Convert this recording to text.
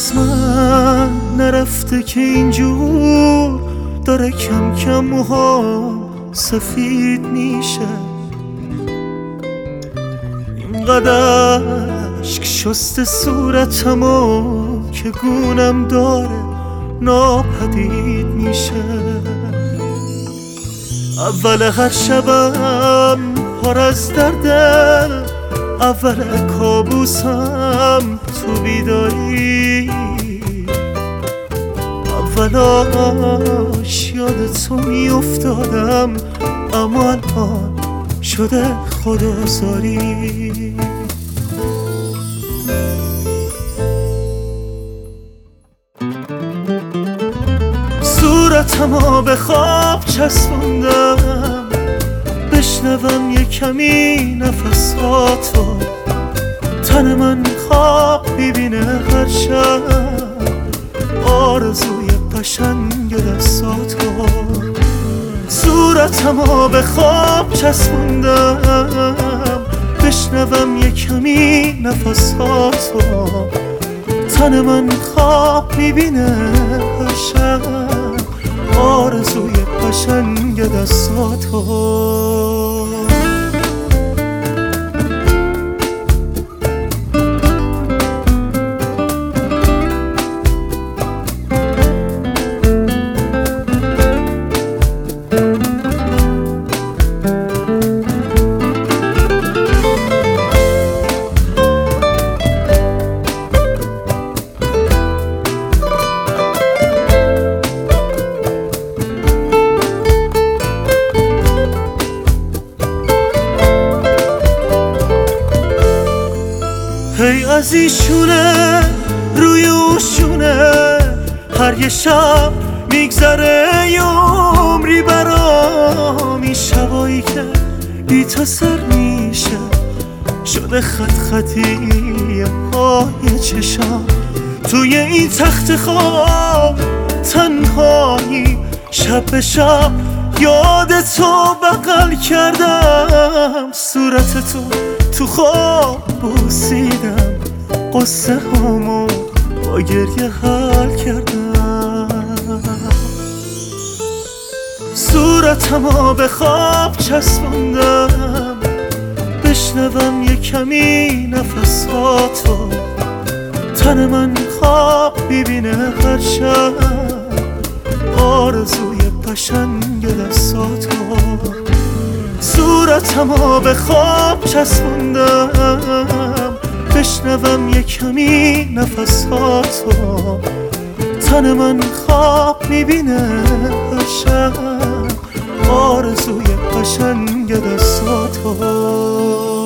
از من نرفته که اینجور داره کم کم موهام سفید میشه. اینقدر اشک شسته صورتمو که گونم داره ناپدید میشه. اول هر شبم پر از درده، اول کابوسم تو بیداری، اولاش یاد تو میافتادم اما الان شده خدازاری. صورتمو به خواب چسبوندم بشنوم یه کمی نفساتو، تن من خواب میبینه هر شب آرزوی قشنگ دستاتو. صورتمو به خواب چسبوندم بشنوم یه کمی نفساتو، تن من خواب میبینه هر شب آرزوی قشنگ دستاتو. هی از ایشونه روی اوشونه هر یه شب میگذره یه عمری برام. این شبایی که بی تو سر میشه شده خط خطی پای چشام. توی این تخت خواب تنهایی شب به شب یاد تو بغل کردم. صورت تو خواب بوسیدم، قصه همو با گریه حل کردم. صورتمو به خواب چسبوندم بشنوم یه کمی نفساتو، تن من خواب میبینه هر شب آرزوی قشنگ دستاتو. صورتمو به خواب چسبوندم بشنوم یه کمی نفساتو، تن من خواب میبینه هر شب آرزوی قشنگ دستاتو.